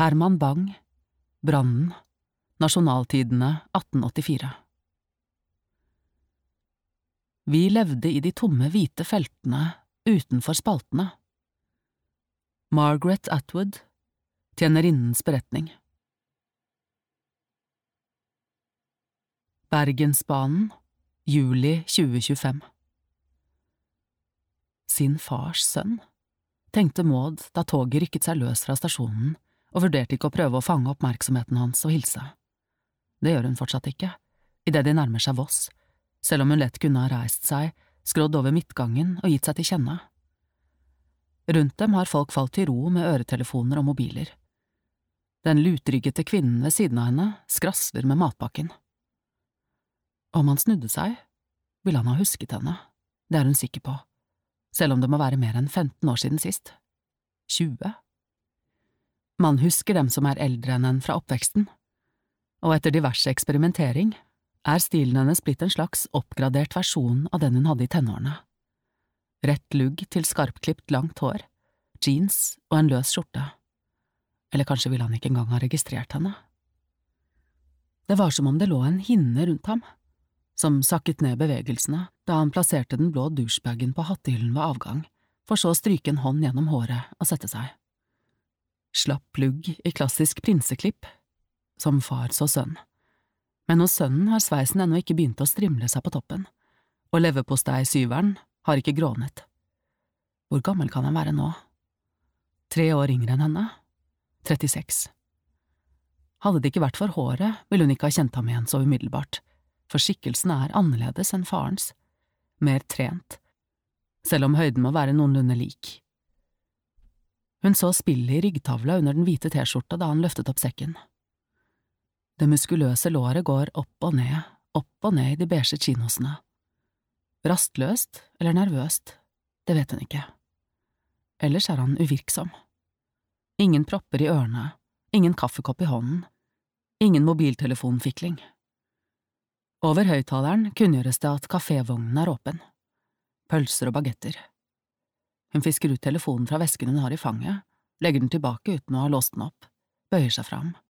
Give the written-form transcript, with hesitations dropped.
Herman Bang, Brannen, Nasjonaltidene 1884. Vi levde i de tomme hvite feltene utenfor spaltene. Margaret Atwood, Tjenerinnens beretning. Bergensbanen, juli 2025. Sin fars sønn, tenkte Maud da toget rykket seg løs fra stasjonen og vurderte ikke å prøve å fange oppmerksomheten hans og hilse. Det gjør hun fortsatt ikke, idet de nærmer seg Voss, selv om hun lett kunne ha reist seg, skrådd over midtgangen og gitt seg til kjenne. Rundt dem har folk falt til ro med øretelefoner og mobiler. Den lutryggete kvinnen ved siden av henne skrasler med matpakken. Om han snudde seg, ville han ha husket henne, det er hun sikker på, selv om det må være mer enn 15 år siden sist. 20? Man husker dem som er eldre enn en fra oppveksten, og etter diverse eksperimentering er stilen hennes blitt en slags oppgradert versjon av den hun hadde i tenårene. Rett lugg til skarpklipt langt hår, jeans og en løs skjorte. Eller kanskje ville han ikke engang ha registrert henne. Det var som om det lå en hinne rundt ham, som sakket ned bevegelsene da han plasserte den blå douchebagen på hattehyllen ved avgang, for så å stryke en hånd gjennom håret og sette seg. Slapp lugg i klassisk prinseklipp, som far så sønn. Men hos sønnen har sveisen ennå ikke begynt å strimle seg på toppen, og leverpostei-syveren har ikke grånet. Hvor gammel kan han være nå? 3 år yngre enn henne? 36. Hadde det ikke vært for håret, ville hun ikke ha kjent ham igjen så umiddelbart, for skikkelsen er annerledes enn farens, mer trent, selv om høyden må være noenlunde lik. Hun så spillet i ryggtavla under den hvite T-skjorta da han løftet opp sekken. Det muskuløse låret går opp og ned i de beige chinosene. Rastløst eller nervøst, det vet hun ikke. Ellers er han uvirksom. Ingen propper i ørene, ingen kaffekopp i hånden, ingen mobiltelefonfikling. Over høyttaleren kunngjøres det at kafévognen er åpen. Pølser og bagetter. Hun fisker ut telefonen fra vesken hun har i fanget, legger den tilbake uten å ha låst den opp, bøyer seg fram.